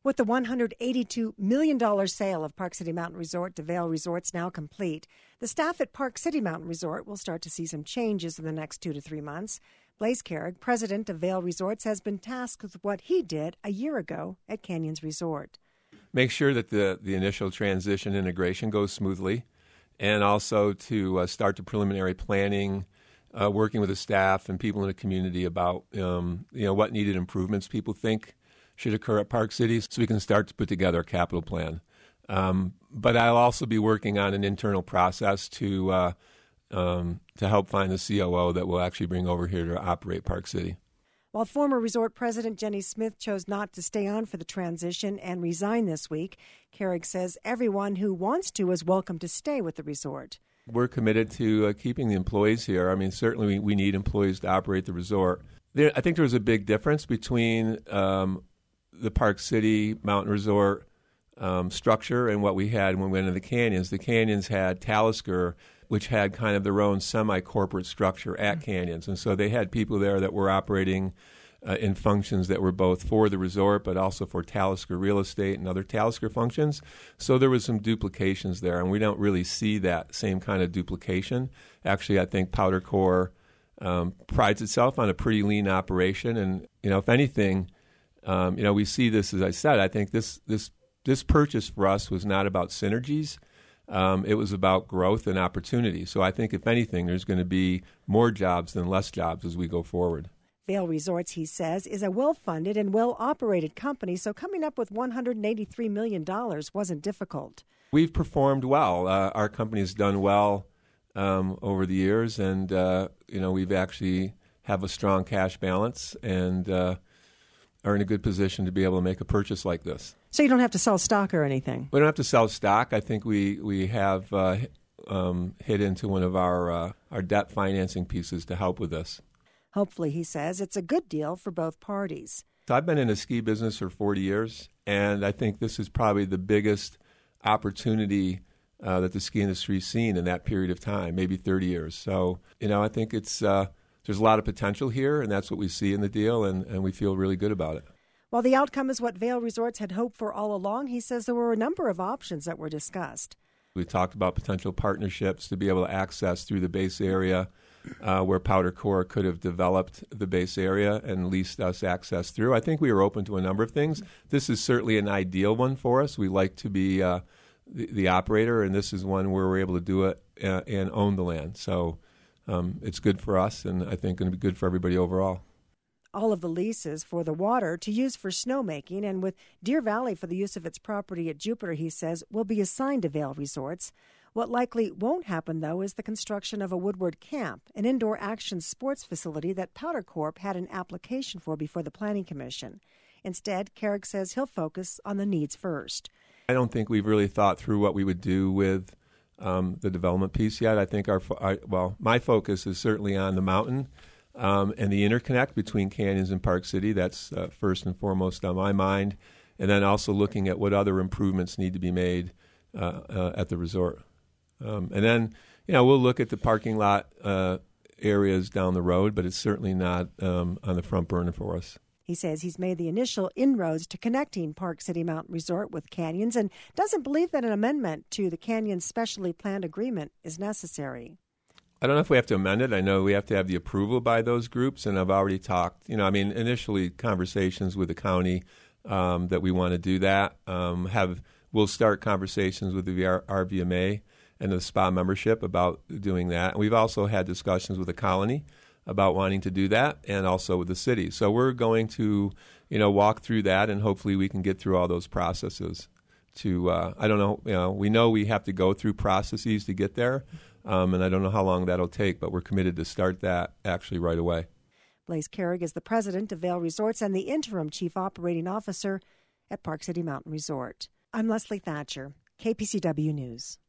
With the $182 million sale of Park City Mountain Resort to Vail Resorts now complete, the staff at Park City Mountain Resort will start to see some changes in the next 2 to 3 months. Blaise Carrig, president of Vail Resorts, has been tasked with what he did a year ago at Canyons Resort. Make sure that the initial transition integration goes smoothly, and also to start the preliminary planning, working with the staff and people in the community about what needed improvements people think should occur at Park City, so we can start to put together a capital plan. But I'll also be working on an internal process to help find the COO that we'll actually bring over here to operate Park City. While former resort president Jenny Smith chose not to stay on for the transition and resign this week, Carrig says everyone who wants to is welcome to stay with the resort. We're committed to keeping the employees here. I mean, certainly we need employees to operate the resort. I think there was a big difference between the Park City Mountain Resort structure and what we had when we went into the Canyons. The Canyons had Talisker, which had kind of their own semi-corporate structure at Canyons. And so they had people there that were operating in functions that were both for the resort but also for Talisker real estate and other Talisker functions. So there was some duplications there, and we don't really see that same kind of duplication. Actually, I think Powder Core prides itself on a pretty lean operation. And, if anything, we see this, as I said, I think this purchase for us was not about synergies. It was about growth and opportunity. So I think, if anything, there's going to be more jobs than less jobs as we go forward. Vail Resorts, he says, is a well-funded and well-operated company, so coming up with $183 million wasn't difficult. We've performed well. Our company's done well over the years, and, we've actually have a strong cash balance and are in a good position to be able to make a purchase like this. So you don't have to sell stock or anything? We don't have to sell stock. I think we have hit into one of our debt financing pieces to help with this. Hopefully, he says, it's a good deal for both parties. So I've been in the ski business for 40 years, and I think this is probably the biggest opportunity that the ski industry's seen in that period of time, maybe 30 years. So, I think it's there's a lot of potential here, and that's what we see in the deal, and we feel really good about it. While the outcome is what Vail Resorts had hoped for all along, he says there were a number of options that were discussed. We talked about potential partnerships to be able to access through the base area where Powder Core could have developed the base area and leased us access through. I think we were open to a number of things. This is certainly an ideal one for us. We like to be the operator, and this is one where we're able to do it and own the land. So it's good for us, and I think going to be good for everybody overall. All of the leases for the water to use for snowmaking and with Deer Valley for the use of its property at Jupiter, he says, will be assigned to Vail Resorts. What likely won't happen, though, is the construction of a Woodward Camp, an indoor action sports facility that Powder Corp had an application for before the Planning Commission. Instead, Carrig says he'll focus on the needs first. I don't think we've really thought through what we would do with the development piece yet. I think my focus is certainly on the mountain and the interconnect between Canyons and Park City. That's first and foremost on my mind. And then also looking at what other improvements need to be made at the resort. And then, we'll look at the parking lot areas down the road, but it's certainly not on the front burner for us. He says he's made the initial inroads to connecting Park City Mountain Resort with Canyons and doesn't believe that an amendment to the Canyons specially planned agreement is necessary. I don't know if we have to amend it. I know we have to have the approval by those groups, and I've already talked, initially conversations with the county that we want to do that. We'll start conversations with the RVMA and the SPA membership about doing that. And we've also had discussions with the colony about wanting to do that, and also with the city. So we're going to, walk through that, and hopefully we can get through all those processes. I don't know, we know we have to go through processes to get there, and I don't know how long that'll take, but we're committed to start that actually right away. Blaise Carrig is the president of Vail Resorts and the interim chief operating officer at Park City Mountain Resort. I'm Leslie Thatcher, KPCW News.